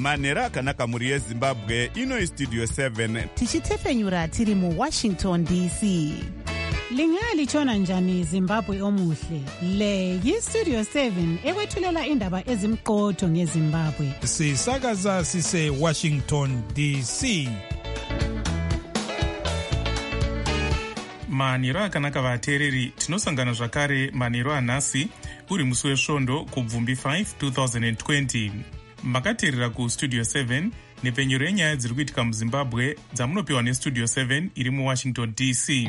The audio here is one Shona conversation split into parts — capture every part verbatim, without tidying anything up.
manhero akanaka mhuri yezimbabwe. Ino istudio seven tichitefenyura tiri muwashington D C. Lingalitshona njani Zimbabwe omuhle? Le yistudio seven ekwethulela indaba ezimqotho ngeZimbabwe. Sisakaza sise Washington D C. Manhero akanaka vateereri, tinosangana zvakare manhero anhasi uri musi wesvondo kubvumbi five twenty twenty. Makateerera kustudio seven nepfenyuro yenyaya dziri kuitika muZimbabwe dzamunopiwa nestudio seven iri muwashington D C.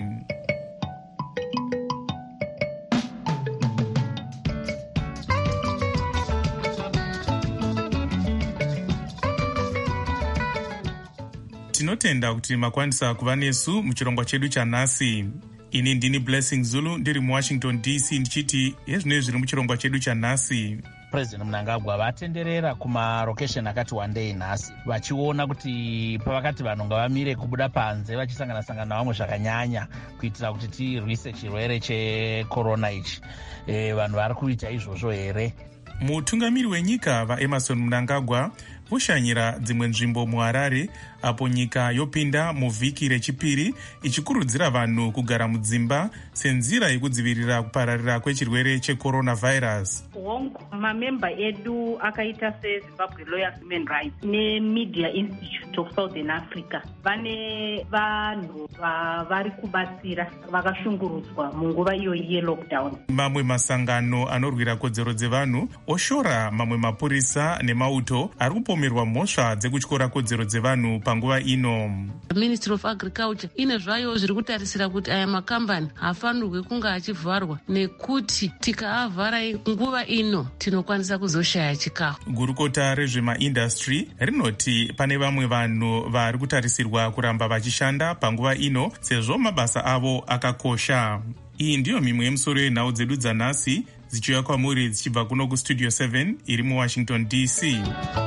Tinotenda kuti makwanisa kuva nesu muchirongwa chedu chanhasi. Ini ndini Blessing Zulu ndiri muwashington D C ndichiti yezvinoi zviri muchirongwa chedu chanhasi. President Mnangagwa vatenderera kumarokesheni akati wandei nhasi vachiona kuti pavakati vanhu ngavamire kubuda panze vachisangana-sangana navamwe zvakanyanya kuitira kuti tirwise chirwere chekorona ichi. E, vanhu vari kuita izvozvo here? Mutungamiri wenyika vaEmmerson Mnangagwa voshanyira dzimwe nzvimbo muHarare apo nyika yopinda muvhiki rechipiri ichikurudzira vanhu kugara mudzimba senzira yekudzivirira kupararira kwechirwere checoronavirus. Mamemba edu akaita seZimbabwe Lawyers Human Rights neMedia Institute of Southern Africa vane vanhu vari kubatsira vakashungurudzwa munguva iyoyi yelockdown. Mamwe masangano anorwira kodzero dzevanhu oshora mamwe mapurisa nemauto ari kupomerwa mhosva dzekutyora kodzero dzevanhu panguva ino. Ministry of Agriculture ine zvayo zviri kutarisira kuti aya makambani hafanirwe kunge achivharwa nekuti tikaavhara nguva ino tinokwanisa kuzoshaya chikafu. Gurukota rezvemaindastry rinoti pane vamwe vanhu vari kutarisirwa kuramba vachishanda panguva ino sezvo mabasa avo akakosha. Iyi ndiyo mimwe yemusoro yenhau dzedu dzanhasi dzichiuya kwamuri dzichibva kuno kustudio seven iri muwashington D C.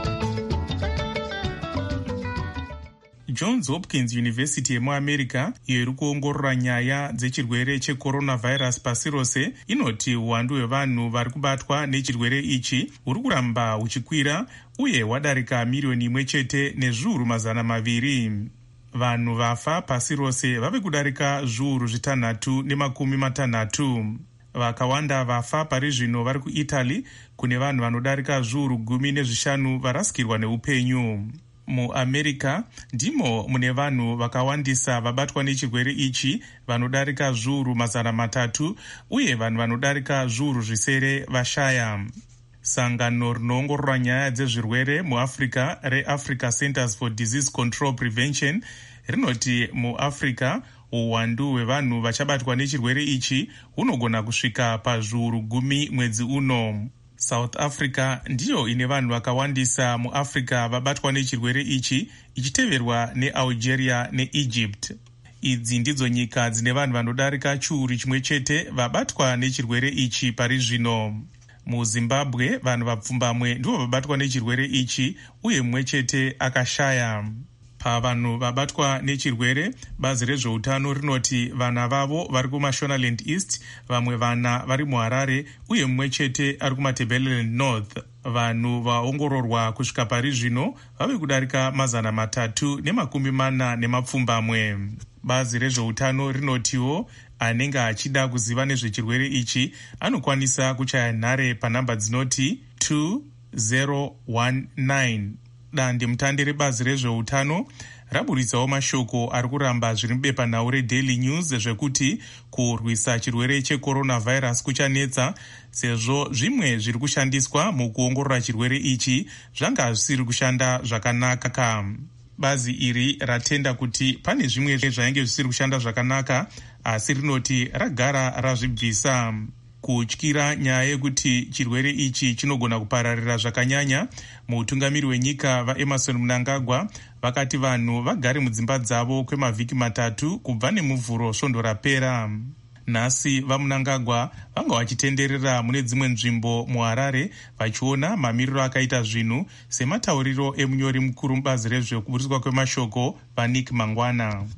Johns Hopkins University yemuAmerica iyo iri kuongorora nyaya dzechirwere checoronavirus pasi rose inoti uwandu hwevanhu vari kubatwa nechirwere ichi huri kuramba huchikwira uye hwadarika miriyoni imwe chete nezviuru mazana maviri. Vanhu vafa pasi rose vave kudarika zviuru zvitanhatu nemakumi matanhatu. Vakawanda vafa pari zvino vari kuItaly kune vanhu vanodarika zviuru gumi nezvishanu varasikirwa neupenyu. MuAmerica ndimo mune vanhu vakawandisa vabatwa nechirwere ichi vanodarika zviuru mazana matatu uye vanhu vanodarika zviuru zvisere vashaya. Sangano rinoongorora nyaya dzezvirwere muAfrica reAfrica Centers for Disease Control Prevention rinoti muAfrica uwandu hwevanhu vachabatwa nechirwere ichi hunogona kusvika pazviuru gumi mwedzi uno. South Africa ndiyo ine vanhu vakawandisa muAfrica vabatwa nechirwere ichi ichiteverwa neAlgeria neEgypt. Idzi ndidzo nyika dzine vanhu vanodarika chiuru chimwe chete vabatwa nechirwere ichi pari zvino. MuZimbabwe vanhu vapfumbamwe ndivo vabatwa nechirwere ichi uye mumwe chete akashaya. Pavanhu vabatwa nechirwere, bazi rezveutano rinoti vana vavo vari kuMashonaland East, vamwe vana vari muHarare uye mumwe chete ari kuMatabeleland North. Vanhu vaongororwa kusvika pari zvino vave kudarika mazana matatu nemakumi mana nemapfumbamwe. Bazi rezveutano rinotiwo anenge achida kuziva nezvechirwere ichi anokwanisa kuchaya nhare panhamba dzinoti two zero one nine. Dande mutande rebazi rezveutano raburitsawo mashoko ari kuramba zviri mubepanhau reDaily News zvekuti kurwisa chirwere checoronavirus kuchanetsa sezvo zvimwe zviri kushandiswa mukuongorora chirwere ichi zvanga zvisiri kushanda zvakanaka. Bazi iri ratenda kuti pane zvimwe zvainge zvisiri kushanda zvakanaka asi rinoti ragara razvibvisa. Kutyira nyaya yekuti chirwere ichi chinogona kupararira zvakanyanya, mutungamiri wenyika vaEmmerson Mnangagwa vakati vanhu vagare mudzimba dzavo kwemavhiki matatu kubva nemuvhuro svondo rapera. Nhasi vaMnangagwa vanga vachitenderera mune dzimwe nzvimbo muHarare vachiona mamiriro akaita zvinhu sematauriro emunyori mukuru mubazi rezvekuburiswa kwemashoko vaNick Mangwana.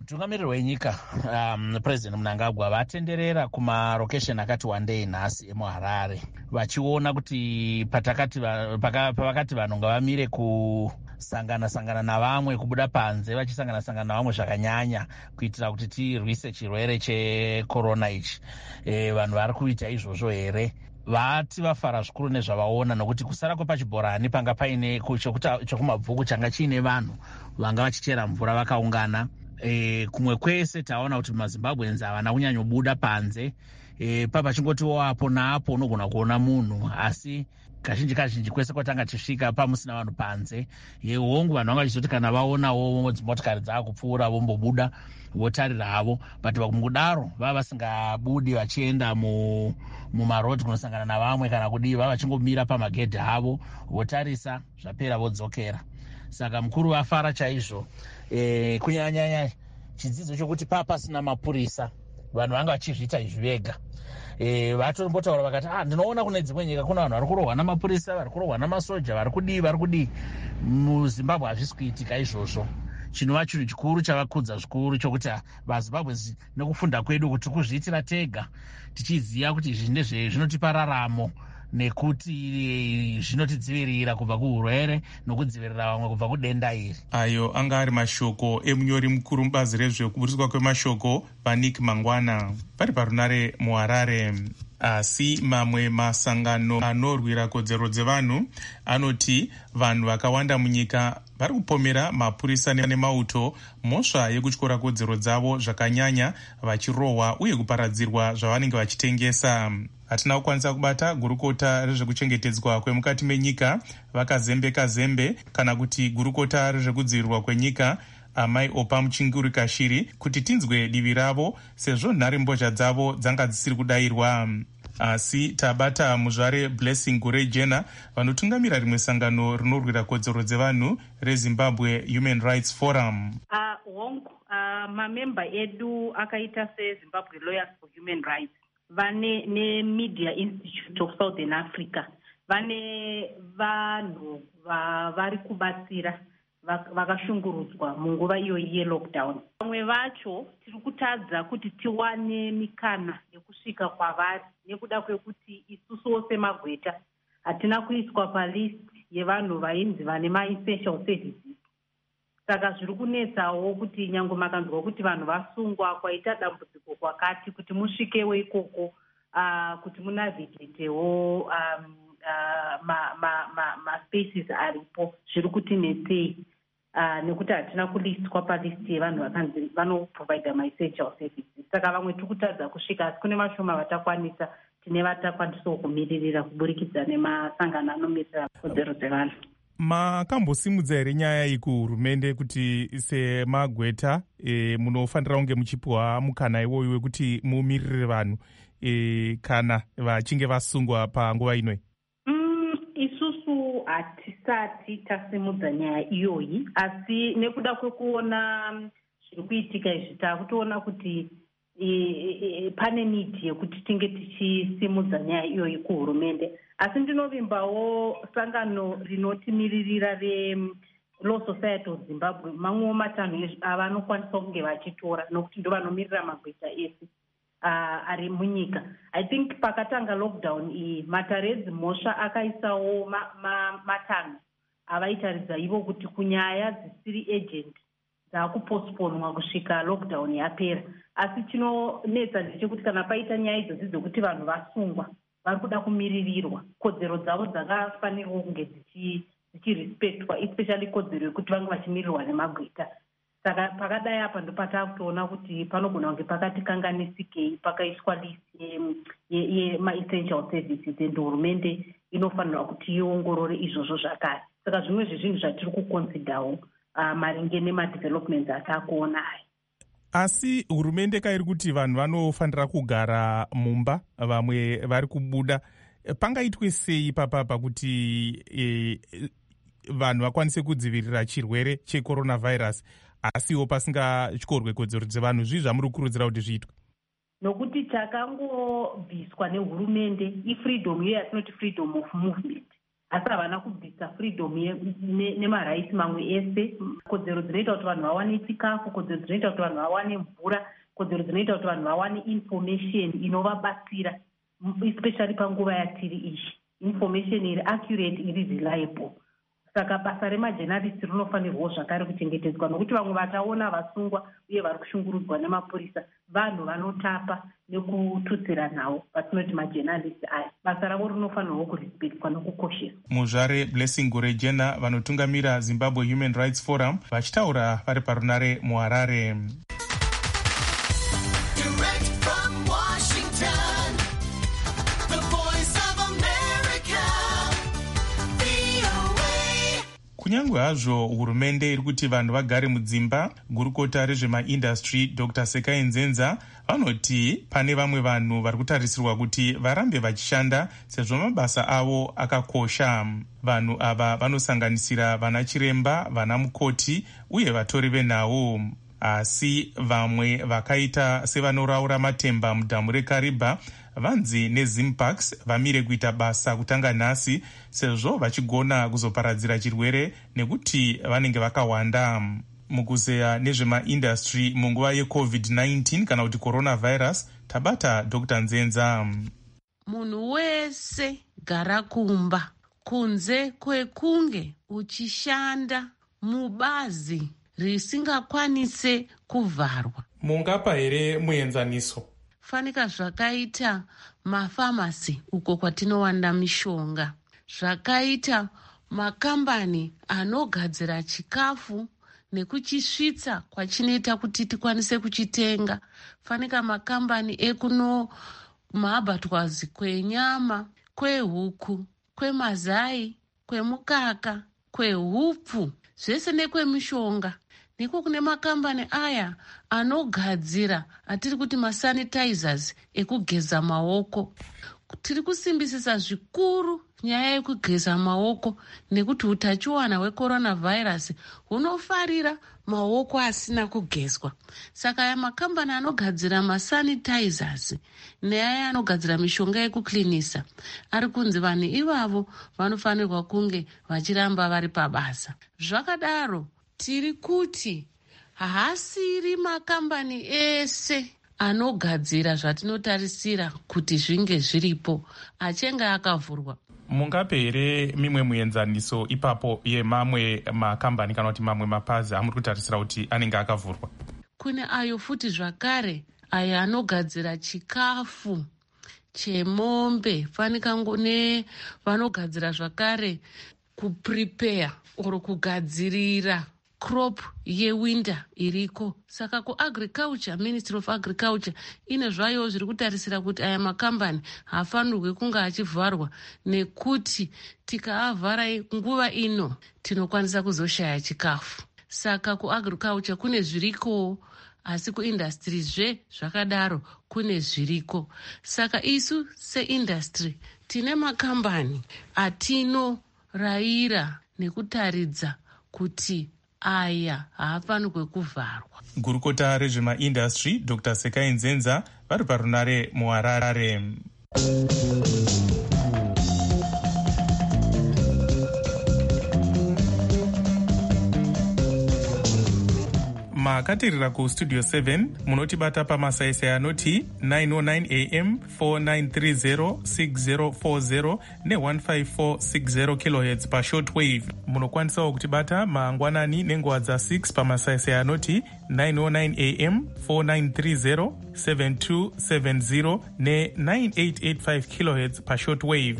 mutungamiriri wenyika um, president Mnangagwa vatenderera kumarokesheni akati wandei nhasi emuharare vachiona kuti patakati pavakati vanhu ngavamire kusangana sangana navamwe kubuda panze vachisangana sangana navamwe zvakanyanya kuitira kuti tirwise chirwere chekorona ichi. E, vanhu vari kuita izvozvo here? Vati vafara zvikuru nezvavaona nokuti kusara kwepachibhorani panga paine chokumabvuku changa chiine vanhu vanga vachichera mvura vakaungana. E, kumwe kwese taona kuti mazimbabwenzi havana kunyanyobuda panze. E, papachingotiwo apo naapo unogona kuona munhu, asi kazhinji kazhinji kwese kwatanga tisvika pamusina vanhu panze. Yehongu vanhu vanga vachizoti kana vaonawo dzimotikari dzaakupfuura vombobuda votarira havo, but mukudaro vava vasingabudi vachienda mu mumarodi kunosangana navamwe kana kudii, vava vachingomira pamagedhi avo votarisa zvapera vodzokera. Saka mukuru vafara chaizvo. E, kunyanyanya chidzidzo chokuti papa pasina mapurisa vanhu vanga vachizviita izvi vega. E, vatombotaura vakati ah, ndinoona kune dzimwe nyika kuna vanhu vari kurohwa namapurisa, vari kurohwa namasoja, vari kudii vari kudii. MuZimbabwe hazvisi kuitika izvozvo. Chinova chinhu chikuru chavakudza zvikuru chokuti vaZimbabwe nekufunda kwedu kuti kuzviitira tega tichiziva kuti izvi ndezve zvinotipa raramo nekuti zvinotidzivirira kubva kuurwere nokudzivirira vamwe kubva kudenda iri. Ayo anga ari mashoko emunyori mukuru mubazi rezvekuburiswa kwemashoko vaNick Mangwana vari parunare muHarare. Asi mamwe masangano anorwira kodzero dzevanhu anoti vanhu vakawanda munyika vari kupomera mapurisa nemauto mhosva yekutyora kodzero dzavo zvakanyanya, vachirohwa uye kuparadzirwa zvavanenge vachitengesa. Hatina kukwanisa kubata gurukota rezvekuchengetedzwa kwemukati menyika vakazembe kazembe kana kuti gurukota rezvekudzivirirwa kwenyika Amai Opa Muchinguri Kashiri kuti tinzwe divi ravo sezvo nhare mbozha dzavo dzanga dzisiri kudayirwa. Asi tabata muzvare Blessing Gurejena vanotungamira rimwe sangano rinorwira kodzero dzevanhu reZimbabwe Human Rights Forum. Uh, hongu uh, mamemba edu akaita seZimbabwe Lawyers for Human Rights vane neMedia Institute of Southern Africa vane vanhu vari kubatsira vakashungurudzwa munguva iyoyi yelockdown. Vamwe vacho tiri kutadza kuti tiwane mikana yekusvika kwavari nekuda kwekuti isusuwo semagweta hatina kuiswa palist yevanhu vainzi vane maessential services. Saka zviri kunetsawo kuti nyange makanzwa kuti vanhu vasungwa kwaita dambudziko kwakati kuti musvikewo ikoko uh, kuti munavhigitewo um, uh, ma-spaces ma, ma, ma aripo zviri kutinetsei. Uh, nekuti hatina kulistwa palisti yevanhu vakanzi vanoprovida maessential services. Saka vamwe tiri kutadza kusvika, asi kune mashoma vatakwanisa, tine vatakwanisawo kumiririra kuburikidza nemasangano anomirira kodzero dzevanhu. Makambosimudza here nyaya iyi kuhurumende kuti semagweta e, munofanira kunge muchipiwa mukana iwoyo wekuti mumirire vanhu e, kana vachinge vasungwa panguva inoi? Mm, isusu hatisati tasimudza nyaya iyoyi, asi nekuda kwekuona zviri kuitika izvi takutoona kuti e, e, pane nidhi yekuti tinge tichisimudza nyaya iyoyi kuhurumende. Asi ndinovimbawo sangano rinotimiririra reLaw Society of Zimbabwe mamwewo matanho avanokwanisa kunge vachitora nokuti ndo vanomirira magweta ese uh, ari munyika. I think pakatanga lockdown iyi matare edzimhosva akaisawo ma, ma, matanho avaitaridza ivo kuti kunyaya dzisiri agent dzakupostponwa kusvika lockdown yapera. Asi chinonetsa ndechekuti kana paita nyaya idzodzi dzokuti vanhu vasungwa vari kuda kumiririrwa, kodzero dzavo dzakafanirwa kunge dzichirespectwa, especially kodzero yekuti vange vachimirirwa nemagweta. Saka pakadai apa ndo pataakutoona kuti panogona kunge pakati kanganisikei pakaiswa list yema-essential services ende hurumende inofanirwa kuti iongorore izvozvo zvakare. Saka zvimwe zvezvinhu zvatiri kuconsiderawo uh, maringe nemadevelopments ataakuona aya. Asi hurumende kairi kuti vanhu vanofanira kugara mumba, vamwe vari kubuda. Pangaitwe sei papapa kuti e, vanhu vakwanise kudzivirira chirwere checoronavirus asiwo pasingatyorwe kodzero dzevanhu? Zvii zvamuri kukurudzira kuti zviitwe? Nokuti takangobviswa nehurumende ifreedom iyo yatinoti freedom of movement. asi havana kubvisa freedom nemaraiti mamwe ese. Kodzero dzinoita kuti vanhu vawane chikafu, kodzero dzinoita kuti vanhu vawane mvura, kodzero dzinoita kuti vanhu vawane information inovabatsira, especially panguva yatiri iyi, information iri accurate, iri reliable. Saka basa remajournalist rinofanirwawo zvakare kuchengetedzwa, nokuti vamwe vataona vasungwa uye vari kushungurudzwa nemapurisa vanhu vanotapa nekututsira nhau, vatinoti majournalist aya. Basa ravo rinofanirwawo kurespectwa nokukosheswa. Muzvare Blessing Gurejena vanotungamira Zimbabwe Human Rights Forum vachitaura vari parunare muHarare. Kunyange hazvo hurumende iri kuti vanhu vagare mudzimba, gurukota rezvemaindastry Doctor Sekai Nzenza vanoti pane vamwe vanhu vari kutarisirwa kuti varambe vachishanda sezvo mabasa avo akakosha. Vanhu ava vanosanganisira vana chiremba, vana mukoti uye vatori venhau. Asi vamwe vakaita sevanoraura matemba mudhamu reKariba vanzi neZimpax vamire kuita basa kutanga nhasi sezvo vachigona kuzoparadzira chirwere nekuti vanenge vakawanda. Mukuzeya nezvemaindastry munguva yecovid nineteen kana kuti coronavirus, tabata Doctor Nzenza. Munhu wese gara kumba kunze kwekunge uchishanda mubazi risingakwanise kuvharwa. Mungapa here muenzaniso? Fanika zvakaita mafamasi uko kwatinowanda mishonga, zvakaita makambani anogadzira chikafu nekuchisvitsa kwachinoita kuti tikwanise kuchitenga, fanika makambani ekuno mahabhatwazi kwenyama, kwehuku, kwemazai, kwemukaka, kwehupfu, zvese nekwemishonga. Niko kune makambani aya anogadzira atiri kuti masanitizers ekugeza maoko. Tiri kusimbisisa zvikuru nyaya yekugeza maoko nekuti utachiwana hwecoronavirus hunofarira maoko asina kugezwa. Saka aya makambani anogadzira masanitizers neaya anogadzira mishonga yekuklinisa ari kunzi vanhu ivavo vanofanirwa kunge vachiramba vari pabasa. Zvakadaro tiri kuti haasiri makambani ese anogadzira zvatinotarisira kuti zvinge zviripo achenga akavhurwa. Mungape here mimwe muenzaniso ipapo yemamwe makambani kana kuti mamwe mapazi amuri kutarisira kuti anenge akavhurwa? Kune ayo futi zvakare ayo anogadzira chikafu chemombe, fanika ngone vanogadzira zvakare kuprepare oro kugadzirira crop yewinter iriko. Saka kuagriculture, Ministry of Agriculture ine zvayo zviri kutarisira kuti aya makambani hafanirwe kunga achivharwa nekuti tikaavhara nguva ino tinokwanisa kuzoshaya chikafu. Saka kuagriculture kune zviriko, asi kuindustry zve zvakadaro kune zviriko. Saka isu seindustry tine makambani atinorayira nekutaridza kuti aya haafanirwe kuvharwa. Gurukota rezvemaindastry Doctor Sekai Nzenza vari parunare muHarare. Makatirira kustudio seven munotibata pamasaisai anoti nine oh nine a m, four nine three zero, six zero four zero ne one five four six zero kilohertz pa shortwave. Munokwanisawo kutibata mangwanani nenguva dza six pamasaisai anoti nine oh nine a m, four nine three zero, seven two seven zero ne nine eight eight five kilohertz pa shortwave.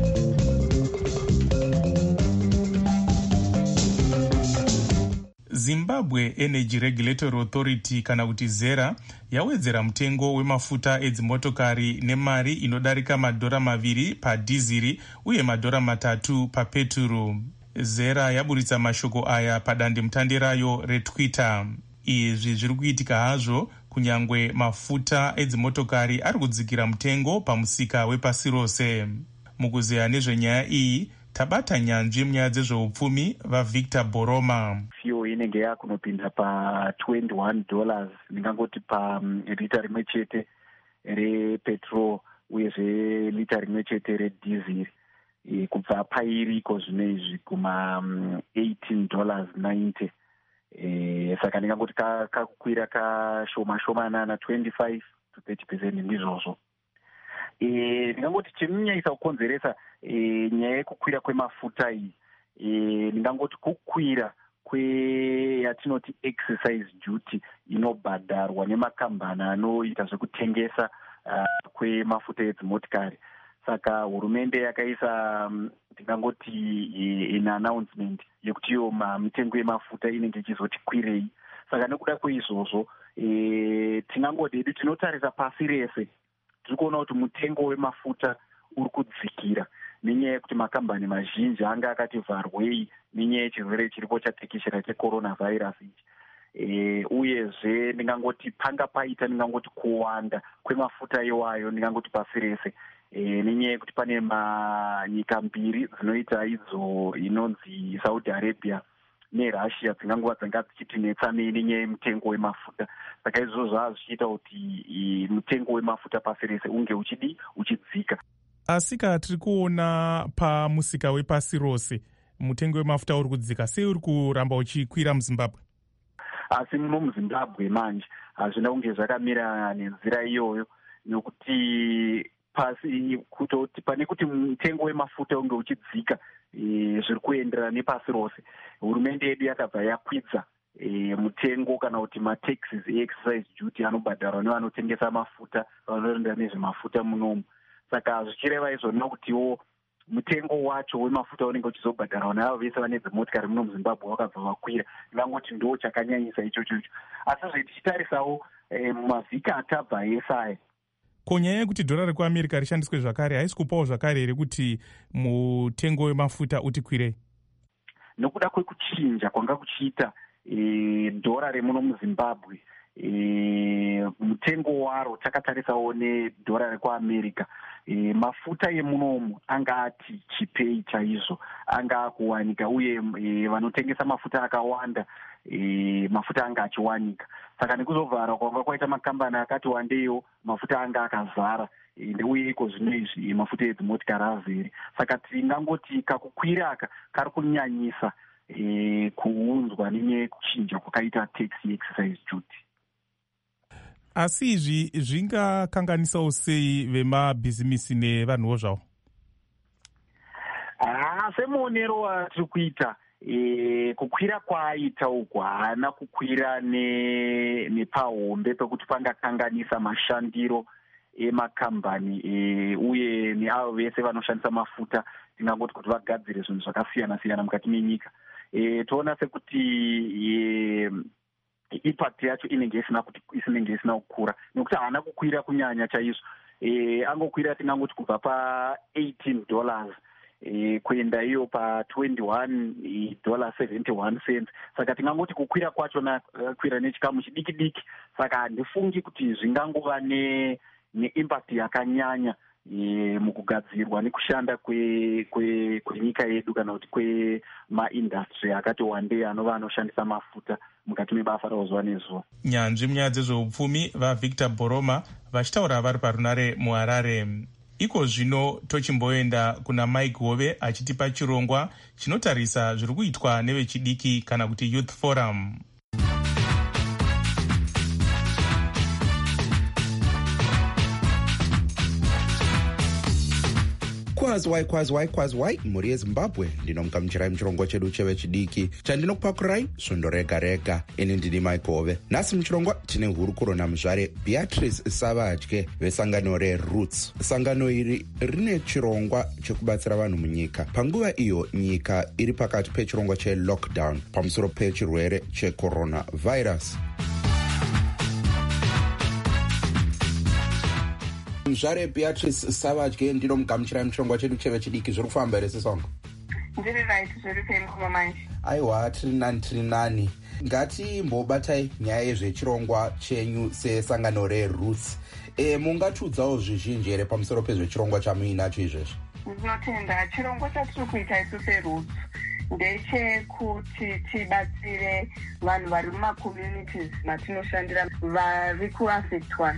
Zimbabwe Energy Regulatory Authority kana kuti ZERA yawedzera mutengo wemafuta edzimotokari nemari inodarika madhora maviri padhiziri uye madhora matatu papeturu. ZERA yaburitsa mashoko aya padande mutande rayo reTwitter. Izvi zviri kuitika hazvo kunyangwe mafuta edzimotokari ari kudzikira mutengo pamusika wepasi rose. Mukuzeya nezvenyaya iyi tabata nyanzvi munyaya dzezveupfumi vaVictor Boroma. Fuel inenge yakunopinda pa twenty-one dollars ndingangoti pa lita rimwe chete repetrol uyezve lita rimwe chete redizili. e, kubva pairiko zvino izvi kuma um, eighteen dollars ninety. E, saka ndingangoti kakukwira kashoma shomanana twenty-five to thirty percent ndizvozvo. E, ndingangoti chinonyanyisa kukonzeresa e, nyaya yekukwira kwemafuta iyi e, ndingangoti kukwira kweyatinoti exercise duty inobhadharwa nemakambani anoita zvekutengesa uh, kwemafuta edzimotikari. Saka hurumende yakaisa ndingangoti um, in announcement yekuti iyo mitengo yemafuta inenge ichizoti kwirei. Saka nekuda kweizvozvo e, tingangoti edu tinotarisa pasi rese tiri kuona kuti mutengo wemafuta uri kudzikira nenyaya yekuti makambani mazhinji anga akati vharwei nenyaya yechirwere chiripo chatekeshera checoronavirus ichi. E, uyezve ndingangoti panga paita ndingangoti kuwanda kwemafuta iwayo ndingangoti pasi rese e, nenyaya yekuti pane manyika mbiri dzinoita idzo inonzi Saudi Arabia neRussia dzingangova dzanga dzichitinetsa nenyaya yemutengo wemafuta. Saka izvo zvava zvichiita kuti mutengo wemafuta pasi rese unge uchidi uchidzika. Asika tiri kuona pamusika wepasi rose mutengo wemafuta uri kudzika, sei uri kuramba uchikwira muZimbabwe? Asi muno muZimbabwe manje hazvina kunge zvakamira nenzira iyoyo, nekuti pasi kutoti pane kuti mutengo wemafuta unge uchidzika e, zviri kuenderana nepasi rose. Hurumende yedu yakabva yakwidza e, mutengo kana kuti mataxes e-exercise duty anobhadharwa nevanotengesa mafuta, vanoenda nezvemafuta munomu. Saka zvichireva izvona kutiwo mutengo wacho wemafuta unenge uchizobhadharwa navo vese vane dzimotikari muno muZimbabwe wakabva wakwira. Ndingangoti ndo chakanyanyisa ichocho icho. Asi zvetichitarisawo e, mumavhiki atabva esaya, ko nyaya yekuti dhora rekuAmerica rishandiswe zvakare haisi kupawo zvakare here kuti mutengo wemafuta uti kwirei? Nokuda kwekuchinja kwanga kuchiita e, dhora remuno muZimbabwe, e, mutengo waro takatarisawo nedhora rekuAmerica, e, mafuta emunomu anga ati chipei chaizvo, anga akuwanika, uye e, vanotengesa mafuta akawanda e, mafuta anga achiwanika. Saka nekuzovhara kwanga kwaita makambani akati wandeiwo mafuta anga akazara, e, ndeuyeko zvino izvi mafuta edzimotikari azere. Saka tingangoti kakukwira aka kari kunyanyisa e, kuunzwa nenyaya yekuchinja kwakaita tax exercise duty. Asi izvi zvingakanganisawo sei vemabhizimisi nevanhuwo zvavo? Ah, semuonero atiri kuita, e, kukwira kwaaita uku haana kukwira ne, nepahombe pekuti pangakanganisa mashandiro emakambani e, uye neavo vese vanoshandisa mafuta tingangoti kuti vagadzire zvinhu zvakasiyana siyana mukati menyika. E, toona sekuti e, impact yacho inenge isina kuti isinenge isina kukura, nekuti haana kukwira kunyanya chaizvo. E, angokwira tingangoti kubva pa eighteen dollars e, kuenda iyo pa twenty-one dollars seventy-one cents. Saka tingangoti kukwira kwacho na kwira nechikamu chidiki diki. Saka handifungi kuti zvingangova ne neimpact yakanyanya e, mukugadzirwa nekushanda kwe kwe kwenyika yedu kana kuti kwemaindastry akati wandei anova anoshandisa mafuta mukati mebasa ravo zuva nezuva. Nyanzvi munyaya dzezveupfumi vaVictor Boroma vachitaura vari parunare muHarare. Iko zvino tochimboenda kuna Mike Hove achitipa chirongwa chinotarisa zviri kuitwa nevechidiki kana kuti Youth Forum. Kwazwai kwazwai kwazwai mhuri yeZimbabwe, ndinomukamuchirai muchirongo chedu chevechidiki chandinokupakurai svondo rega rega. Ini ndini Mike Hove. Nhasi muchirongwa tine hurukuro namuzvare Beatrice Savadye vesangano reRoots. Sangano iri rine chirongwa chekubatsira vanhu munyika panguva iyo nyika iri pakati pechirongwa chelockdown pamusoro pechirwere checoronavirus. Muzvare Beatrice Savadye, ndinomukamuchirai muchirongwa chedu chevechidiki. Zviri kufamba here sesongo? Ndiri right, zviri pemukoma manje. Aiwa, tiri nani tiri nani. Ngatimbobatai nyaya yezvechirongwa chenyu sesangano reRoots. E, mungatiudzawo zvizhinji here pamusoro pezvechirongwa chamuinacho izvezvi? Ndinotenda chirongwa chatiri kuita isu seRoots ndechekuti tibatsire vanhu vari mumacommunities matinoshandira vari kuafectwa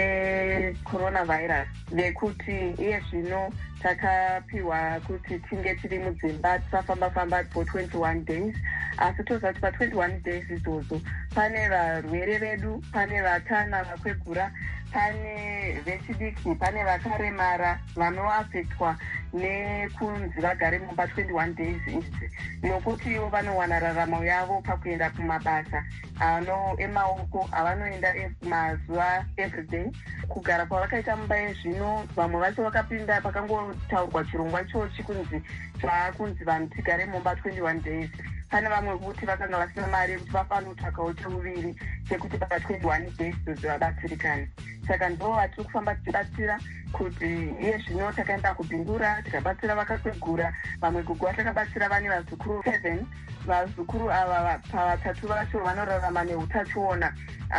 necoronavirus, vekuti iye zvino takapiwa kuti tinge tiri mudzimba tisafamba-famba for twenty-one days, asi toziva kuti pa-twenty-one days idzodzo pane varwere vedu, pane vatana vakwegura, pane vechidiki, pane vakaremara vanoafectwa nekunzi vagare mumba twenty-one days idzi, nokuti ivo vanowana raramo yavo pakuenda kumabasa ano emaoko avanoenda mazuva everyday. Kugara kwavakaita mumba yezvino, vamwe vacho vakapinda pakangotaurwa chirongwa ichochi kunzi zvakunzi vanhu tigare mumba twenty-one days. Pane vamwe kuti vakanga vasina mari yekuti vafanotsvakawo cheuviri chekuti pa-twenty-one days dzodzo vabatsirikane. Saka ndo vatiri kufamba tichibatsira kuti iye zvino takaenda kubhindura tikabatsira vakakwegura, vamwe kugura takabatsira vane vazukuru seven. Vazukuru ava pavatatu vacho vanorarama neutachiona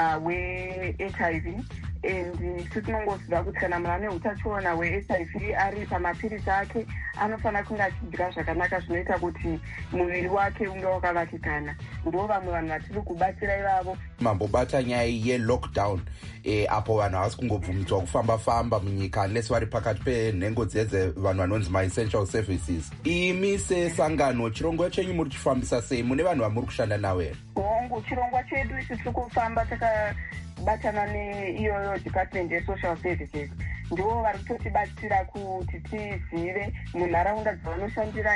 hwe-H I V, and titinongoziva kuti kana munhu ane utachiona hwe-H I V ari pamapirisi ake anofanira kunge achidya zvakanaka zvinoita kuti muviri wake unge wakavakikana. Ndo vamwe vanhu vatiri kubatsira ivavo. Mambobata nyaya yelockdown e, apo vanhu havasi kungobvumidzwa kufamba-famba munyika unless vari pakati penhengo dzedze vanhu vanonzi maessential services. Imi sesangano, chirongwa chenyu muri chifambisa sei? Mune vanhu vamuri kushanda navo here? Hongu, chirongwa chedu isi tiri kufamba takabatana neiyoyo department yesocial services. Ndivo vari kutotibatsira kuti tizive munharaunda dzavanoshandira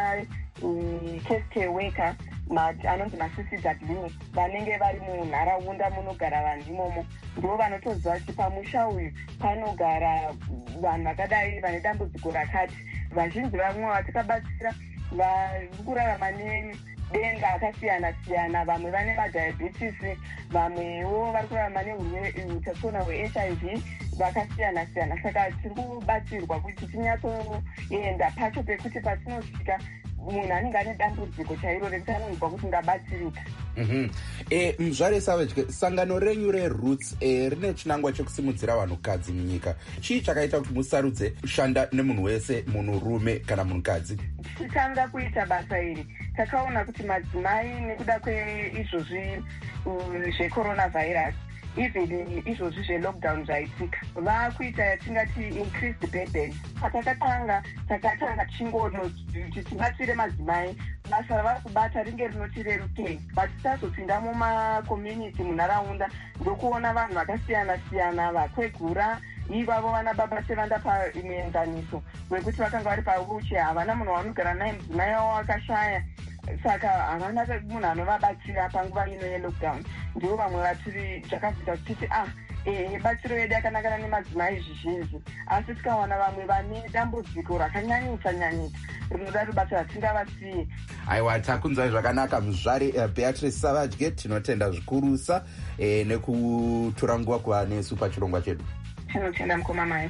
nema-case care worker anonzi ma-C C W vanenge vari munharaunda munogara vanhu imomo. Ndivo vanotoziva kuti pamusha uyu panogara vanhu vakadai vane dambudziko rakati. Vazhinji vamwe vatikabatsira vari kurarama nedenga akasiyana-siyana, vamwe vane madiabetes, vamwewo vari kurarama neutachiona hwe-H I V vakasiyana-siyana. Saka tiri kubatsirwa kuti tinyatsoenda pacho pekuti patinosvika munhu anenge ane dambudziko chairo rekuti anonzwa kuti ngabatsirika. Mm-hmm. E, mzvare Savage, sangano renyu reRoots e, rine chinangwa chekusimudzira vanhukadzi munyika. Chii chakaita kuti musarudze kushanda nemunhu wese, munhurume kana munhukadzi? Tichitanga kuita basa iri takaona kuti madzimai nekuda kweizvozvi zvecoronavirus, even izvozvi zvelockdown zvaitika, vakuita yatingati increased burden. Patakatanga takatanga chingono tibatsire madzimai, basa ravari kubata ringe rinotirerukei, vatisazopinda mumacommunity munharaunda ndokuona vanhu vakasiyana-siyana vakwegura, ivavo vana baba sevanda pamuenzaniso wekuti vakanga vari pawheelchair, havana munhu vanogara naye, mudzimai wavo akashaya, saka havana munhu anovabatsira panguva ino yelockdown. Ndivo vamwe vatiri zvakabvita kuti titi ah e batsiro yedu yakanakana nemadzimai zvizhinji, asi tikawana vamwe vane dambudziko rakanyanyisa nyanyika rinoda rubasa ratingavasiye. Aiwa, takunzwai zvakanaka muzvare uh, Beatrice Savage, tinotenda zvikurusa e, nekutora nguva kuva nesu pachirongwa chedu. Tinotenda mukoma mai.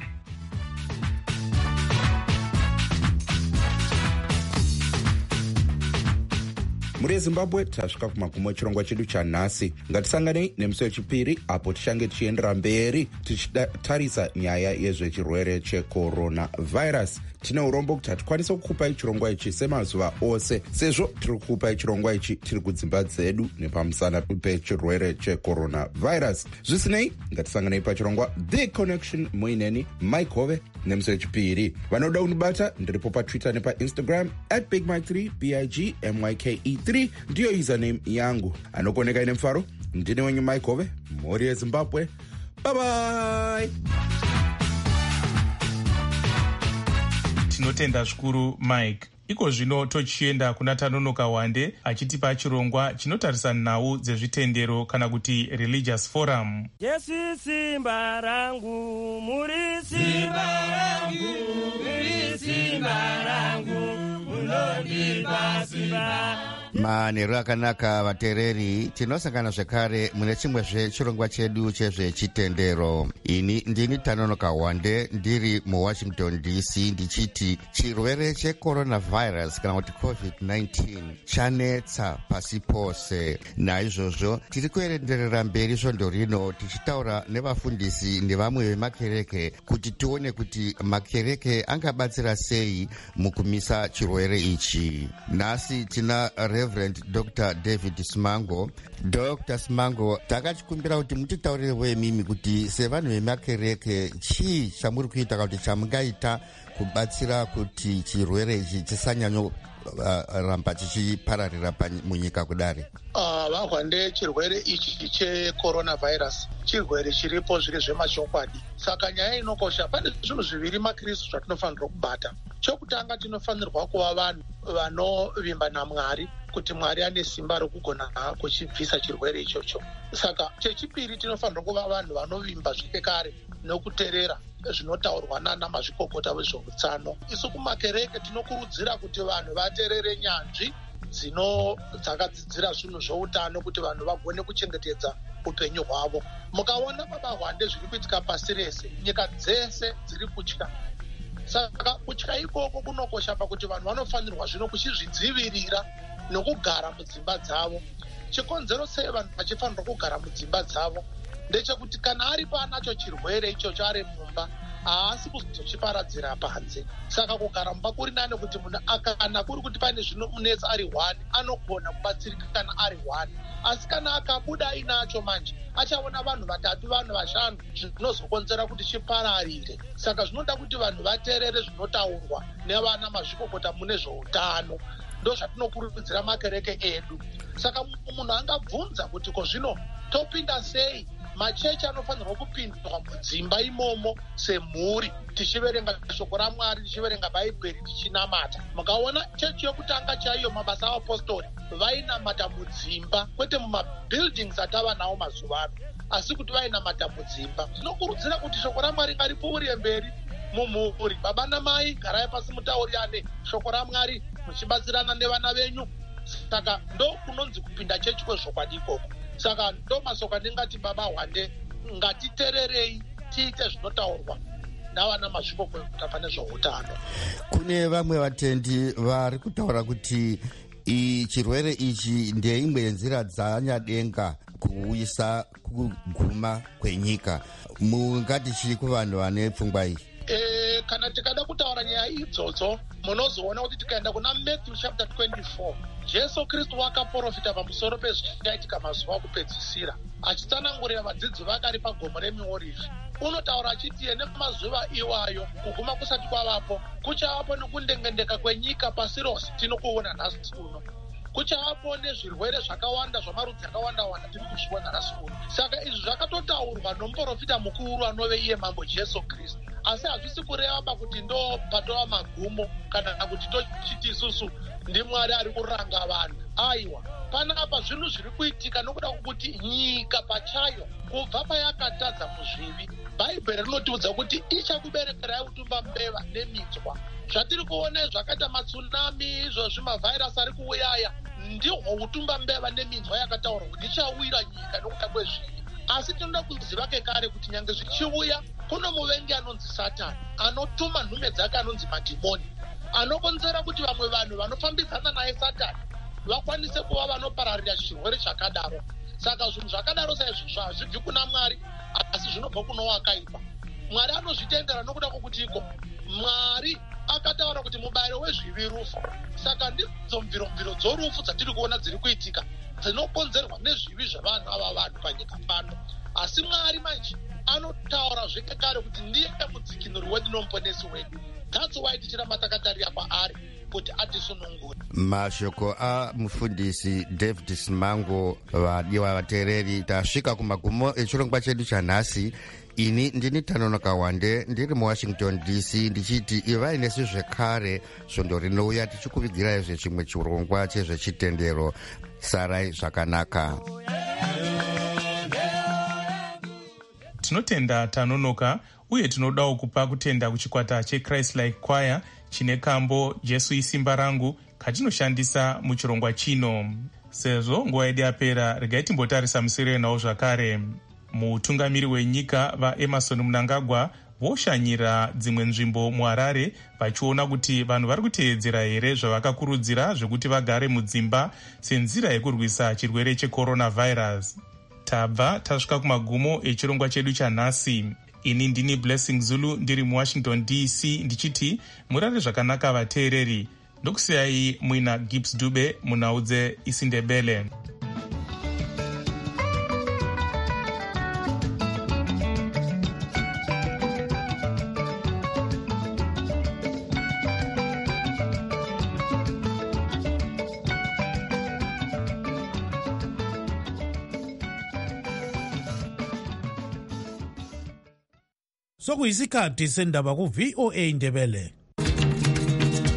Muri yeZimbabwe tasvika kumagumo echirongwa chedu chanhasi. Ngatisanganei nemusi wechipiri apo tichange tichiendera mberi tichitarisa nyaya yezvechirwere cheCoronavirus. Tine urombo kuti hatikwanisa kukupai chirongwa ichi semazuva ose, sezvo tiri kukupai chirongwa ichi tiri kudzimba dzedu nepamusana pechirwere cheCoronavirus. Zvisinei, ngatisanganei pachirongwa The Connection muineni Mike Hove nemusi wechipiri. Vanoda kunibata ndiripo paTwitter nepaInstagram at big mike three b i g m y k e three ndiyo username yangu. Anokoneka ine mfaro, ndine wenyu Mike Hove, mhuri yeZimbabwe. Bye bye. Tinotenda zvikuru Mike. Iko zvino tochienda kuna Tanonoka Wande achitipa chirongwa chinotarisa nhau dzezvitendero kana kuti religious forum. Jesu simba rangu, muri simba rangu, muri simba rangu, munondipa simba. manheru akanaka vateereri, tinosangana zvekare mune chimwezve chirongwa chedu chezvechitendero. Ini ndini Tanonoka Wande ndiri muwashington D C ndichiti chirwere checoronavirus kana kuti covid nineteen chanetsa pasi pose. Naizvozvo tiri kuenderera mberi svondo rino tichitaura nevafundisi nevamwe vemakereke kuti tione kuti makereke angabatsira sei mukumisa chirwere ichi. Nhasi tina Reverend Doctor David Simango. Doctor Simango, takachikumbira kuti mutitaurire mimi kuti sevanhu vemakereke chii chamuri kuita kana kuti chamungaita kubatsira kuti chirwere ichi chisanyanyo Uh, ramba chichipararira munyika kudare. Uh, vahwande chirwere ichi checoronavirus chirwere chiripo zviri zvemashokwadi. Saka nyaya inokosha, pane zvinhu zviviri makristu zvatinofanirwa kubata. Chokutanga, tinofanirwa kuva vanhu vanovimba naMwari kuti Mwari ane simba rokugona kuchibvisa chirwere ichocho. Saka chechipiri, tinofanirwa kuva vanhu vanovimba zvekare nokuteerera zvinotaurwa nana mazvikokota vezveutano. Isu kumakereke tinokurudzira kuti vanhu vateerere nyanzvi dzino dzakadzidzira zvinhu zveutano kuti vanhu vagone kuchengetedza upenyu hwavo. Mukaona baba hwande zviri kuitika pasi rese, nyika dzese dziri kutya. Saka kutya ikoko kunokosha pakuti vanhu vanofanirwa zvino kuchizvidzivirira nokugara mudzimba dzavo. Chikonzero sei vanhu vachifanirwa kugara mudzimba dzavo ndechekuti kana ari panacho chirwere ichocho ari mumba haasi kuzochiparadzira panze. Saka kugara mumba kuri nane kuti munhu akana kuri kuti pane zvinomunetsa ari one anogona kubatsirika kana ari one. Asi kana akabuda inacho manje achaona vanhu vatatu vanhu vashanu zvinozokonzera kuti chipararire. Saka zvinoda kuti vanhu vateerere zvinotaurwa nevana mazvikokota mune zveutano. Ndo zvatinokurudzira makereke edu. Saka munhu angabvunza kuti ko zvino topinda sei? Machechi anofanirwa kupindwa mudzimba imomo semhuri, tichiverenga shoko raMwari, tichiverenga bhaibheri, tichinamata. Mukaona chechi yokutanga chaiyo mabasa avapostori vainamata mudzimba, kwete mumabuildings atava nawo mazuva ano, asi kuti vainamata mudzimba. Tinokurudzira kuti shoko raMwari ngaripfuurire mberi mumhuri. Baba namai, garai pasi mutaurirane shoko raMwari muchibatsirana nevana venyu. Saka ndo kunonzi kupinda chechi kwezvokwadi ikoko. Saka ndo masoka ndingati baba hwande ngatitererei tiite zvinotaurwa navana mazvikokota pane zveutano. Kune vamwe vatendi vari kutaura kuti chirwere ichi ndeimwe yenzira dzanyadenga kuuyisa kuguma kwenyika. Mungati chii kuvanhu vane pfungwa iyi? E, kana tikada kutaura nyaya idzodzo munozoona kuti tikaenda kuna Matthew chapter twenty-four, Jesu Kristu wakaprofita pamusoro pezvichaitika mazuva okupedzisira, achitsanangurira vadzidzi vake ari pagomo reMiorivhi. Unotaura achiti nemazuva iwayo kuguma kusati kwavapo, kuchavapo nekundengendeka kwenyika pasi rose tinokuona nhasi uno. Kuchavapo nezvirwere zvakawanda zvamarudzi akawanda wanda tiri kuzviona nhasi uno. Saka izvi zvakatotaurwa nomuprofita mukuru anove iye mambo Jesu Kristu. Asi hazvisi kureva kuti ndo patova magumo kana kuti tochiti isusu ndi Mwari ari kuranga vanhu. Aiwa, panapa zvinhu zviri kuitika nokuda kwokuti nyika pachayo kubva payakatadza muzvivi, bhaibheri rinotiudza kuti ichakuberekerai utumba mbeva neminzwa. Zvatiri kuona zvakaita matsunami, izvozvi mavhairasi ari kuuyaya, ndihwo utumba mbeva neminzwa yakataurwa kuti ichawira nyika nokuda kwezvivi. Asi tinoda kuziva kekare kuti nyange zvichiuya kuno muvengi anonzi Satani anotuma nhume dzake anonzi madhimoni, anokonzera kuti vamwe vanhu vanofambidzana naye Satani vakwanise kuva vanopararira chirwere chakadaro. Saka zvinhu zvakadaro saizvozvo hazvibvi kuna Mwari asi zvinobva kuno wakaipa. Mwari anozvitendera nokuda kwokuti iko Mwari akataura kuti mubayiro wezvivi rufu. Saka ndidzo mviromviro dzorufu dzatiri kuona dziri kuitika dzinokonzerwa nezvivi zvevanhu ava vanhu panyika pano. Asi Mwari manje anotaura zvekare kuti ndiye mudzikinuri wedu nomuponesi wedu. That's why tichiramba takatarira kwaari kuti atisunungure. Mashoko a mufundisi David Simango, vadiwa vateereri, tasvika kumagumo echirongwa chedu chanhasi. Ini ndini Tanonoka Wande ndiri muWashington D C ndichiti ivai nesu zvekare svondo rinouya tichikuvigirai zvechimwe chirongwa chezvechitendero. Sarai zvakanaka. Tinotenda Tanonoka uye tinodawo kupa kutenda kuchikwata cheChrist Like Choir chine kambo Jesu isimba rangu katinoshandisa muchirongwa chino. Sezvo nguva yedu yapera, regai timbotarisa musere nawo zvakare. Mutungamiri wenyika vaEmerson Mnangagwa voshanyira dzimwe nzvimbo muHarare vachiona kuti vanhu vari kuteedzera here zvavakakurudzira zvekuti vagare mudzimba senzira yekurwisa chirwere checoronavirus. Tabva tasvika kumagumo echirongwa chedu chanhasi. Ini ndini Blessing Zulu ndiri muWashington D C ndichiti murare zvakanaka vateereri. Ndokusiyai muina Gibbs Dube munaudze isindebele. Sokuyisikhathi sendaba ku V O A Indebele.